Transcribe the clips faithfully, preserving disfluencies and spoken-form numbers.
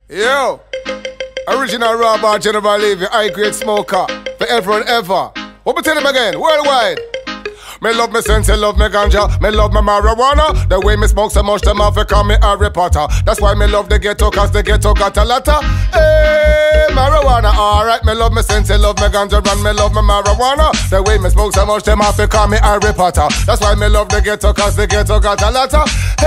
Yo, original raw bar General Levy, high grade smoker, forever and ever. What me tell him again, worldwide. Me love me sense, love me ganja, me love me marijuana. The way me smoke so much, them have to call me Harry Potter. That's why me love the ghetto, cause the ghetto got a lotta. Hey, marijuana, alright. Me love me sense, love me ganja, and me love me marijuana. The way me smoke so much, them have to call me Harry Potter. That's why me love the ghetto, cause the ghetto got a lotta.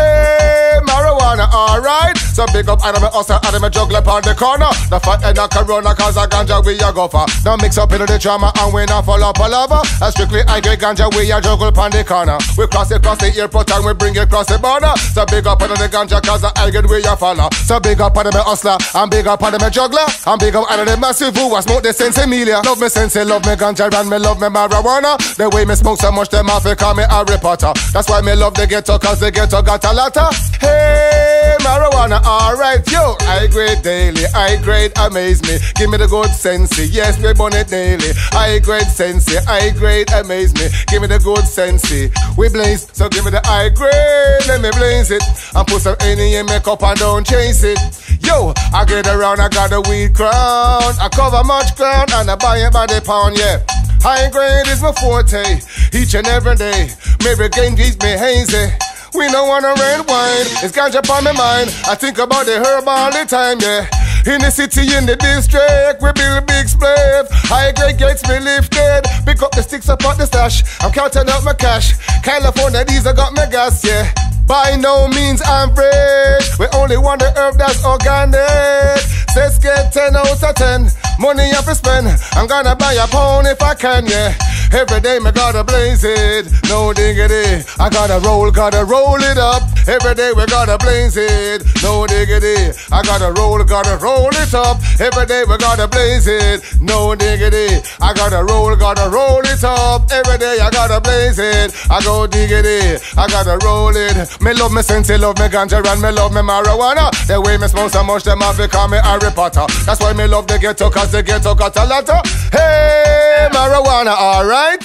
Hey, marijuana, alright. So big up Adam and Oster, Adam and juggler on the corner. The fat and the corona, cause a ganja we a go for. Now mix up into the drama and we not fall up a lover. A strictly I get ganja we a juggle on the corner. We cross it across the airport and we bring it across the border. So big up on the ganja cause the I get we a follow. So big up on the hustler and big up on the juggler. And big up on the massive who a smoke the sense Emilia. Love me sense, love me ganja and me love me marijuana. The way me smoke so much them have to call me Harry Potter. That's why me love the ghetto cause the ghetto got a lotta. Hey, marijuana, alright, yo. I grade daily, I grade amaze me. Give me the good sensei, yes, we burn it daily. I grade sensei, I grade amaze me. Give me the good sensei, we blaze. So give me the high grade, let me blaze it. And put some Henny in makeup and don't chase it. Yo, I get around, I got a weed crown. I cover much ground and I buy it by the pound, yeah. High grade is my forte, each and every day. Maybe game keeps me hazy. We don't wanna red wine, it's ganja on my mind. I think about the herb all the time, yeah. In the city, in the district, we build big spliff. High grade gets me lifted. Pick up the sticks up at the stash. I'm counting out my cash. California, these I got my gas, yeah. By no means average. We only want the herb that's organic. Let's get ten out of ten. Money I have to spend. I'm gonna buy a pound if I can, yeah. Every day me gotta blaze it, no diggity. I gotta roll, gotta roll it up. Every day we gotta blaze it, no diggity. I gotta roll, gotta roll it up. Every day we gotta blaze it, no diggity. I gotta roll, gotta roll it up. Every day I gotta blaze it, I go diggity. I gotta roll it. Me love me sense, love me ganja and me love me marijuana. The way me smoke so much, them have to call me Harry Potter. That's why me love the ghetto, cause the ghetto got a lotta. Hey, marijuana, alright.